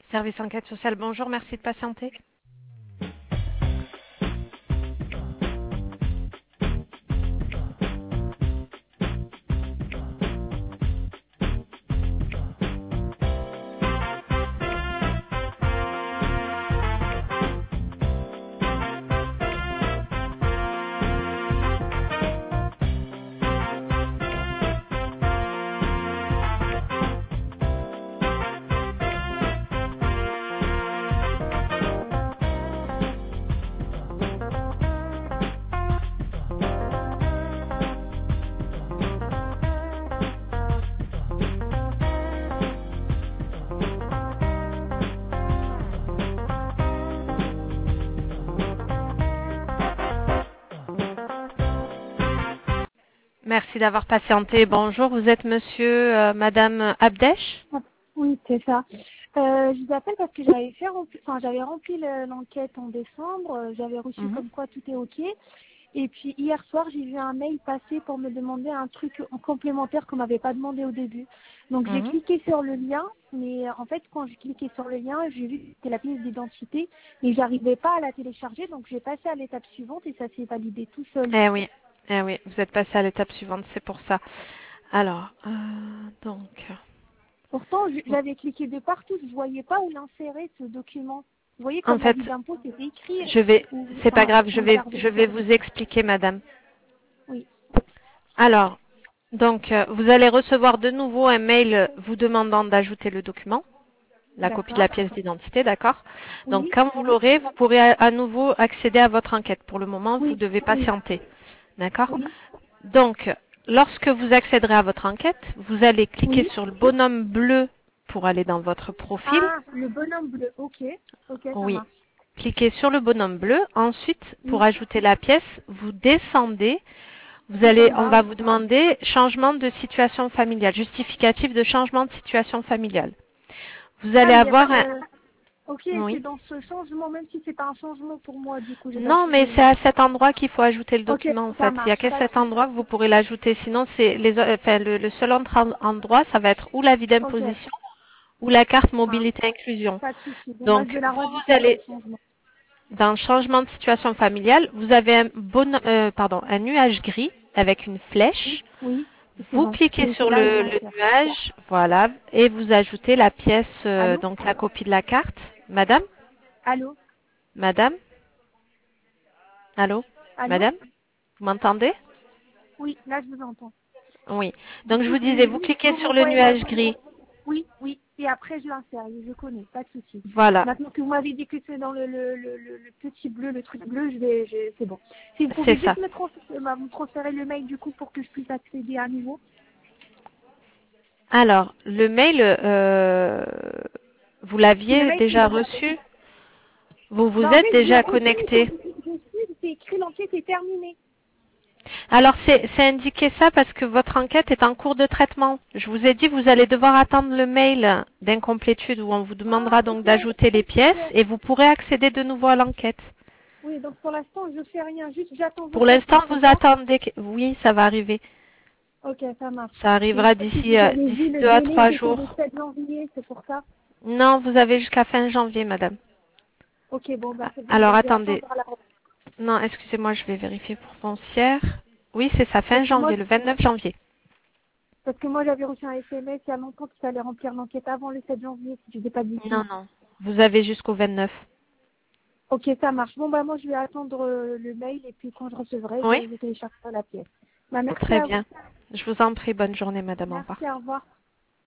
Service enquête sociale, bonjour, merci de patienter. Merci d'avoir patienté. Bonjour, vous êtes monsieur, madame Abdesh? Oui, c'est ça. Je vous appelle parce que j'avais rempli l'enquête en décembre. J'avais reçu comme quoi tout est OK. Et puis hier soir, j'ai vu un mail passer pour me demander un truc en complémentaire qu'on m'avait pas demandé au début. Donc j'ai cliqué sur le lien, mais en fait quand j'ai cliqué sur le lien, j'ai vu que c'était la pièce d'identité, mais j'arrivais pas à la télécharger, donc j'ai passé à l'étape suivante et ça s'est validé tout seul. Eh oui, vous êtes passé à l'étape suivante, c'est pour ça. Alors, donc... Pourtant, j'avais cliqué de partout, je voyais pas où l'insérer ce document. Vous voyez, En comme fait, l'avis d'impôt, c'était écrit. c'est pas grave, je Regardez. vais vous expliquer, madame. Oui, Alors, donc, vous allez recevoir de nouveau un mail vous demandant d'ajouter le document, la copie de la d'accord. pièce d'identité, d'accord? Donc, Oui, quand vous l'aurez, vous pourrez à nouveau accéder à votre enquête. Pour le moment, vous oui, devez patienter, d'accord? oui, Donc, lorsque vous accéderez à votre enquête, vous allez cliquer oui. sur le bonhomme bleu pour aller dans votre profil. Ah, le bonhomme bleu, ok. Ok, ça Oui. marche. Cliquez sur le bonhomme bleu. Ensuite, pour Oui, ajouter la pièce, vous descendez. tout en On bas, va oui. vous demander changement de situation familiale, justificatif de changement de situation familiale. Vous Ah, allez mais il n'y a pas avoir un... de... Ok, c'est Oui. dans ce changement, même si c'est pas un changement pour moi, du coup, j'ai pas Non, mais suivi. c'est à cet endroit qu'il faut ajouter le Ok, document, en ça fait. Il n'y a marche, qu'à pas de cet souci. endroit que vous pourrez l'ajouter. Sinon, c'est le seul autre endroit, ça va être ou l'avis Ok, d'imposition ou la carte ça marche, mobilité inclusion. pas de souci. Bon, bah, je Donc, vais la vous rajouter dans le allez changement. dans changement de situation familiale, vous avez un nuage gris avec une Oui, flèche. oui, c'est Vous bon. cliquez C'est sur là, je viens de le faire. nuage, voilà, et vous ajoutez la pièce, Allô? donc la copie de la carte. Madame? Allô? Madame? Allô? Allô? Madame? Vous m'entendez? Oui, là, je vous entends. Oui. Du Donc je coup, vous je disais, vais vous juste cliquez vous sur le m'envoyez la nuage photo. gris. Oui, oui. Et après, je l'insère. Je connais, pas de souci. Voilà, Maintenant que vous m'avez dit que c'est dans le petit bleu, le truc bleu, c'est bon. Si vous c'est pouvez ça. juste me transférer le mail du coup pour que je puisse accéder à nouveau. Alors, le mail, vous Si le l'aviez mail, déjà reçu? Vous vous dans le êtes mail, je l'ai déjà reçu, connecté? c'est écrit l'enquête est terminée. Alors, c'est indiqué ça parce que votre enquête est en cours de traitement. Je vous ai dit, vous allez devoir attendre le mail d'incomplétude où on vous demandera Ah, donc ok, d'ajouter les pièces ok. et vous pourrez accéder de nouveau à l'enquête. Oui, donc pour l'instant, je fais rien, juste j'attends Pour votre l'instant, réponse, c'est vous ça? attendez que... Oui, ça va arriver. Ok, ça marche. Ça C'est arrivera parce que vous avez vu d'ici le 2 à délai, 3 c'était le jours. 7 janvier, c'est pour ça. Non, vous avez jusqu'à fin janvier, madame. Ok, bon, bah c'est bon, Alors, bah, je vais attendez. attendre la... Non, excusez-moi, je vais vérifier pour foncière. Oui, c'est ça, fin Parce que moi, janvier, le 29 janvier. j'avais reçu un SMS il y a longtemps qu'il fallait remplir l'enquête avant le 7 janvier, si je n'ai pas de Non, bêtises. non. Vous avez jusqu'au 29. Ok, ça marche. Bon, bah moi, je vais attendre le mail et puis quand je recevrai, Oui? je téléchargerai la pièce. Bah, merci Très à vous. bien. Je vous en prie, bonne journée, madame. Au revoir. Merci, au revoir.